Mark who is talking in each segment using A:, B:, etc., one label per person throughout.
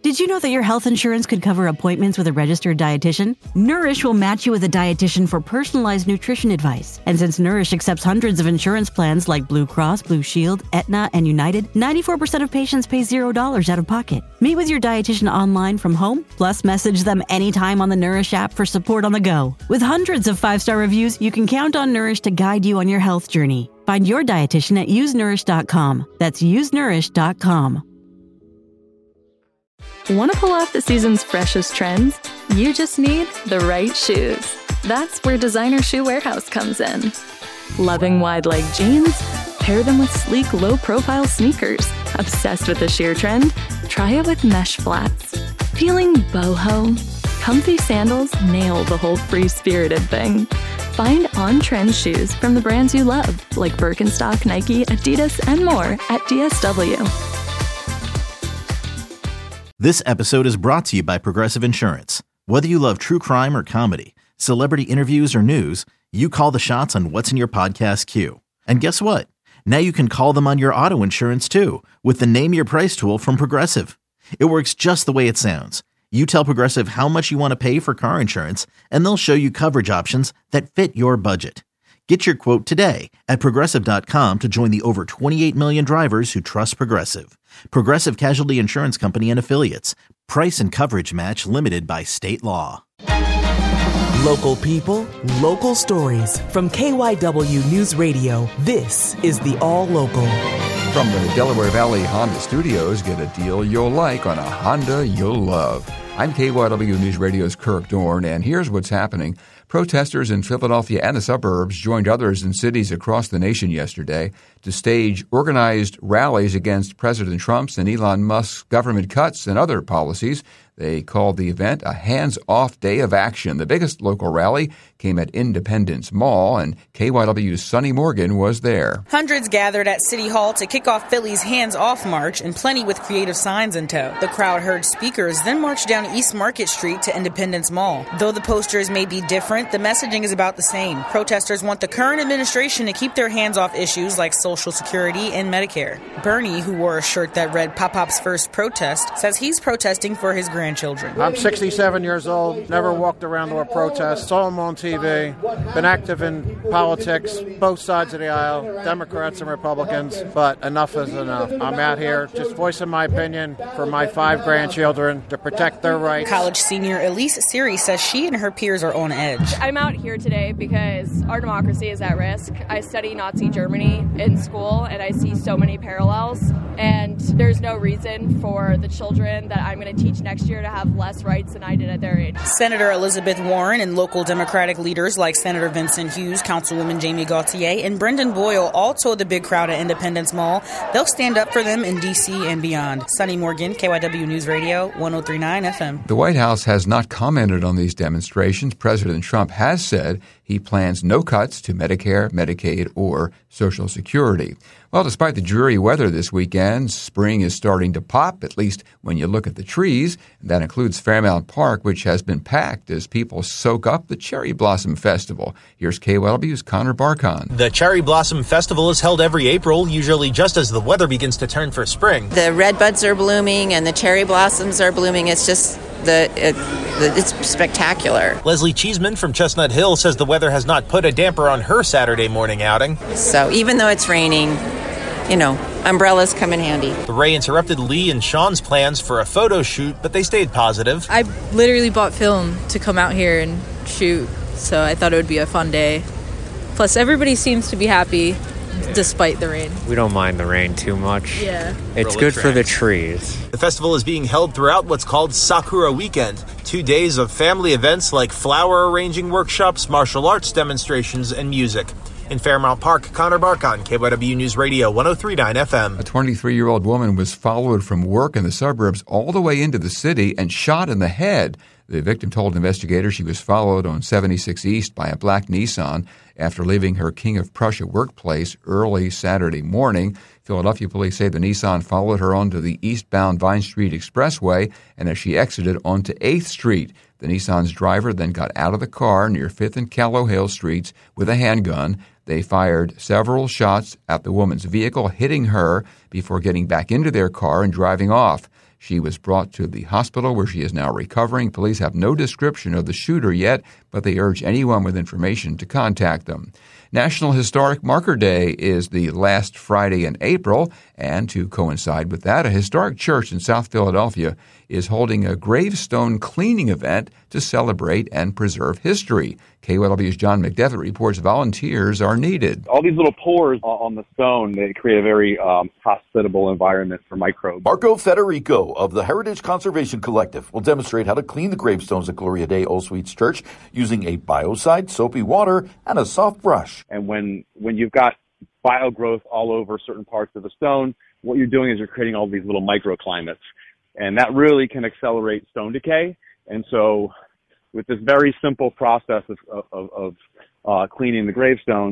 A: Did you know that your health insurance could cover appointments with a registered dietitian? Nourish will match you with a dietitian for personalized nutrition advice. And since Nourish accepts hundreds of insurance plans like Blue Cross, Blue Shield, Aetna, and United, 94% of patients pay $0 out of pocket. Meet with your dietitian online from home, plus message them anytime on the Nourish app for support on the go. With hundreds of 5-star reviews, you can count on Nourish to guide you on your health journey. Find your dietitian at usenourish.com. That's usenourish.com.
B: Want to pull off the season's freshest trends? You just need the right shoes. That's where Designer Shoe Warehouse comes in. Loving wide-leg jeans? Pair them with sleek, low-profile sneakers. Obsessed with the sheer trend? Try it with mesh flats. Feeling boho? Comfy sandals nail the whole free-spirited thing. Find on-trend shoes from the brands you love, like Birkenstock, Nike, Adidas, and more at DSW.
C: This episode is brought to you by Progressive Insurance. Whether you love true crime or comedy, celebrity interviews or news, you call the shots on what's in your podcast queue. And guess what? Now you can call them on your auto insurance too with the Name Your Price tool from Progressive. It works just the way it sounds. You tell Progressive how much you want to pay for car insurance, and they'll show you coverage options that fit your budget. Get your quote today at Progressive.com to join the over 28 million drivers who trust Progressive. Progressive Casualty Insurance Company and Affiliates. Price and coverage match limited by state law.
D: Local people, local stories. From KYW News Radio, this is the All Local.
E: From the Delaware Valley Honda Studios, get a deal you'll like on a Honda you'll love. I'm KYW News Radio's Kirk Dorn, and here's what's happening. Protesters in Philadelphia and the suburbs joined others in cities across the nation yesterday to stage organized rallies against President Trump's and Elon Musk's government cuts and other policies. They called the event a hands-off day of action. The biggest local rally came at Independence Mall, and KYW's Sonny Morgan was there.
F: Hundreds gathered at City Hall to kick off Philly's hands-off march, and plenty with creative signs in tow. The crowd heard speakers, then marched down East Market Street to Independence Mall. Though the posters may be different, the messaging is about the same. Protesters want the current administration to keep their hands off issues like Social Security and Medicare. Bernie, who wore a shirt that read Pop-Pop's first protest, says he's protesting for his grandchildren.
G: I'm 67 years old, never walked around to a protest, saw them on TV, been active in politics, both sides of the aisle, Democrats and Republicans, but enough is enough. I'm out here just voicing my opinion for my 5 grandchildren to protect their rights.
F: College senior Elise Siri says she and her peers are on edge.
H: I'm out here today because our democracy is at risk. I study Nazi Germany in school, and I see so many parallels, and there's no reason for the children that I'm going to teach next year to have less rights than I did at their age.
F: Senator Elizabeth Warren and local Democratic leaders like Senator Vincent Hughes, Councilwoman Jamie Gauthier, and Brendan Boyle all told the big crowd at Independence Mall they'll stand up for them in D.C. and beyond. Sonny Morgan, KYW News Radio, 103.9 FM.
E: The White House has not commented on these demonstrations. President Trump has said he plans no cuts to Medicare, Medicaid, or Social Security. Well, despite the dreary weather this weekend, spring is starting to pop, at least when you look at the trees. That includes Fairmount Park, which has been packed as people soak up the Cherry Blossom Festival. Here's KYW's Connor Barkon.
I: The Cherry Blossom Festival is held every April, usually just as the weather begins to turn for spring.
J: The red buds are blooming and the cherry blossoms are blooming. It's just it's spectacular.
I: Leslie Cheeseman from Chestnut Hill says the weather has not put a damper on her Saturday morning outing.
J: So even though it's raining, umbrellas come in handy.
I: The rain interrupted Lee and Sean's plans for a photo shoot, but they stayed positive.
K: I literally bought film to come out here and shoot, so I thought it would be a fun day. Plus, everybody seems to be happy despite the rain.
L: We don't mind the rain too much.
K: Yeah.
L: It's good for the trees.
I: The festival is being held throughout what's called Sakura Weekend, 2 days of family events like flower arranging workshops, martial arts demonstrations, and music. In Fairmount Park, Connor Barkon, KYW News Radio, 103.9 FM.
E: A 23-year-old woman was followed from work in the suburbs all the way into the city and shot in the head. The victim told investigators she was followed on 76 East by a black Nissan after leaving her King of Prussia workplace early Saturday morning. Philadelphia police say the Nissan followed her onto the eastbound Vine Street Expressway, and as she exited onto 8th Street, the Nissan's driver then got out of the car near 5th and Callowhill Streets with a handgun. They fired several shots at the woman's vehicle, hitting her before getting back into their car and driving off. She was brought to the hospital where she is now recovering. Police have no description of the shooter yet, but they urge anyone with information to contact them. National Historic Marker Day is the last Friday in April, and to coincide with that, a historic church in South Philadelphia is holding a gravestone cleaning event to celebrate and preserve history. KYW's John McDevitt reports volunteers are needed.
M: All these little pores on the stone, they create a very hospitable environment for microbes.
N: Marco Federico of the Heritage Conservation Collective will demonstrate how to clean the gravestones at Gloria Dei All Sweets Church using a biocide, soapy water, and a soft brush.
M: And when you've got biogrowth all over certain parts of the stone, what you're doing is you're creating all these little microclimates. And that really can accelerate stone decay. And so with this very simple process of cleaning the gravestones,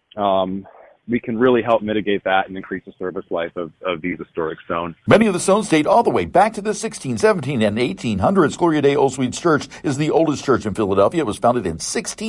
M: we can really help mitigate that and increase the service life of these historic stones.
N: Many of the stones date all the way back to the 16, 17, and 1800s. Gloria Dei All Sweets Church is the oldest church in Philadelphia. It was founded in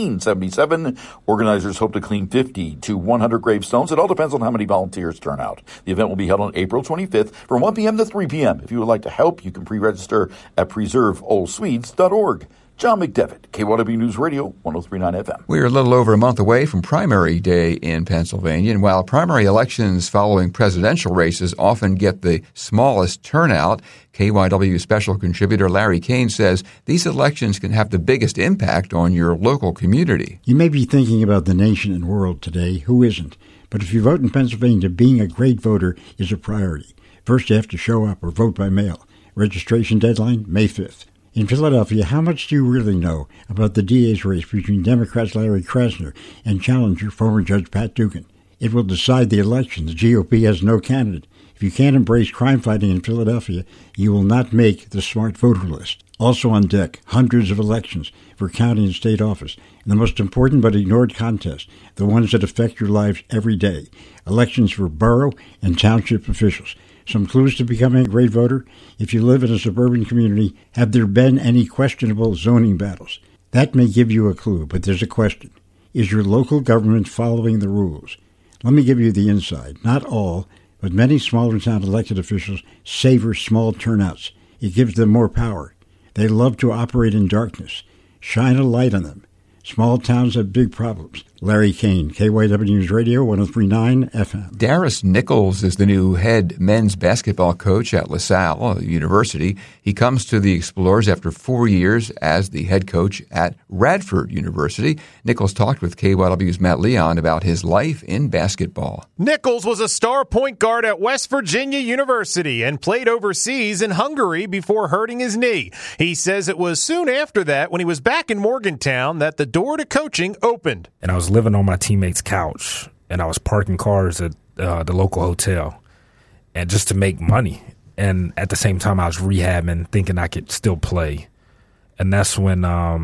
N: 1677. Organizers hope to clean 50 to 100 gravestones. It all depends on how many volunteers turn out. The event will be held on April 25th from 1 p.m. to 3 p.m. If you would like to help, you can pre-register at preserveallsweets.org. John McDevitt, KYW News Radio, 103.9 FM.
E: We're a little over a month away from primary day in Pennsylvania, and while primary elections following presidential races often get the smallest turnout, KYW special contributor Larry Kane says these elections can have the biggest impact on your local community.
O: You may be thinking about the nation and world today. Who isn't? But if you vote in Pennsylvania, being a great voter is a priority. First, you have to show up or vote by mail. Registration deadline, May 5th. In Philadelphia, how much do you really know about the DA's race between Democrats Larry Krasner and challenger former Judge Pat Dugan? It will decide the election. The GOP has no candidate. If you can't embrace crime fighting in Philadelphia, you will not make the smart voter list. Also on deck, hundreds of elections for county and state office. And the most important but ignored contest, the ones that affect your lives every day. Elections for borough and township officials. Some clues to becoming a great voter. If you live in a suburban community, have there been any questionable zoning battles? That may give you a clue, but there's a question. Is your local government following the rules? Let me give you the inside. Not all, but many smaller town elected officials savor small turnouts. It gives them more power. They love to operate in darkness. Shine a light on them. Small towns have big problems. Larry Kane, KYW News Radio, 103.9 FM.
E: Darius Nichols is the new head men's basketball coach at LaSalle University. He comes to the Explorers after 4 years as the head coach at Radford University. Nichols talked with KYW's Matt Leon about his life in basketball.
P: Nichols was a star point guard at West Virginia University and played overseas in Hungary before hurting his knee. He says it was soon after that, when he was back in Morgantown, that the door to coaching opened.
Q: And I was living on my teammate's couch, and I was parking cars at the local hotel, and just to make money. And at the same time, I was rehabbing, thinking I could still play. And that's when,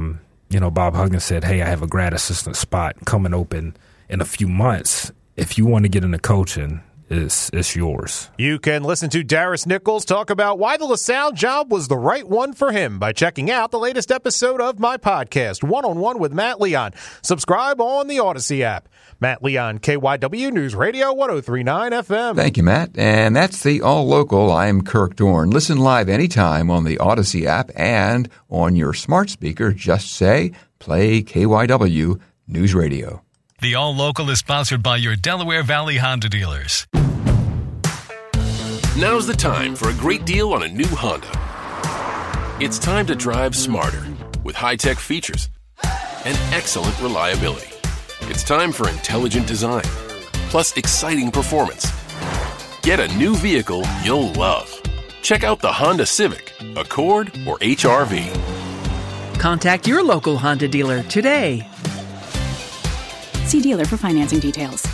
Q: Bob Huggins said, hey, I have a grad assistant spot coming open in a few months. If you want to get into coaching, it's yours.
P: You can listen to Darius Nichols talk about why the LaSalle job was the right one for him by checking out the latest episode of my podcast, One-on-One with Matt Leon. Subscribe on the Odyssey app. Matt Leon, KYW News Radio, 103.9 FM.
E: Thank you, Matt. And that's the All Local. I'm Kirk Dorn. Listen live anytime on the Odyssey app and on your smart speaker. Just say, play KYW News Radio.
R: The All Local is sponsored by your Delaware Valley Honda dealers.
S: Now's the time for a great deal on a new Honda. It's time to drive smarter with high-tech features and excellent reliability. It's time for intelligent design, plus exciting performance. Get a new vehicle you'll love. Check out the Honda Civic, Accord, or HR-V.
T: Contact your local Honda dealer today.
U: See dealer for financing details.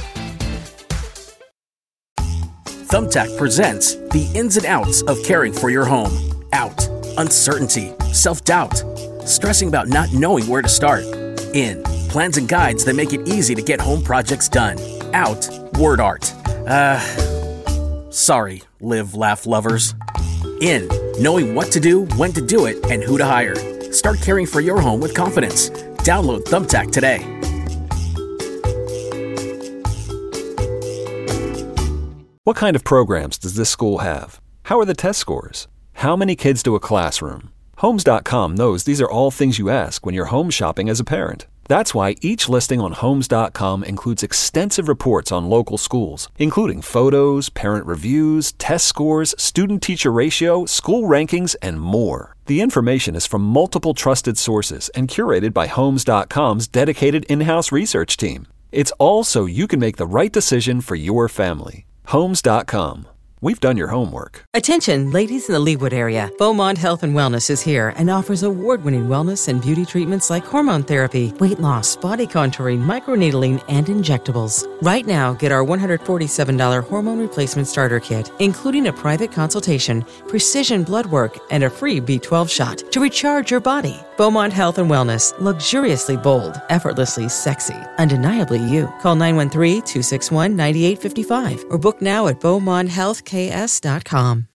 V: Thumbtack presents the ins and outs of caring for your home. Out, uncertainty, self-doubt, stressing about not knowing where to start. In, plans and guides that make it easy to get home projects done. Out, word art. Sorry, live, laugh lovers. In, knowing what to do, when to do it, and who to hire. Start caring for your home with confidence. Download Thumbtack today.
W: What kind of programs does this school have? How are the test scores?
A: How many kids to a classroom? Homes.com knows these are all things you ask when you're home shopping as a parent. That's why each listing on Homes.com includes extensive reports on local schools, including photos, parent reviews, test scores, student-teacher ratio, school rankings, and more. The information is from multiple trusted sources and curated by Homes.com's dedicated in-house research team. It's all so you can make the right decision for your family. Homes.com. We've done your homework.
B: Attention, ladies in the Leawood area. Beaumont Health and Wellness is here and offers award-winning wellness and beauty treatments like hormone therapy, weight loss, body contouring, microneedling, and injectables. Right now, get our $147 hormone replacement starter kit, including a private consultation, precision blood work, and a free B12 shot to recharge your body. Beaumont Health and Wellness. Luxuriously bold, effortlessly sexy, undeniably you. Call 913-261-9855 or book now at BeaumontHealthKS.com.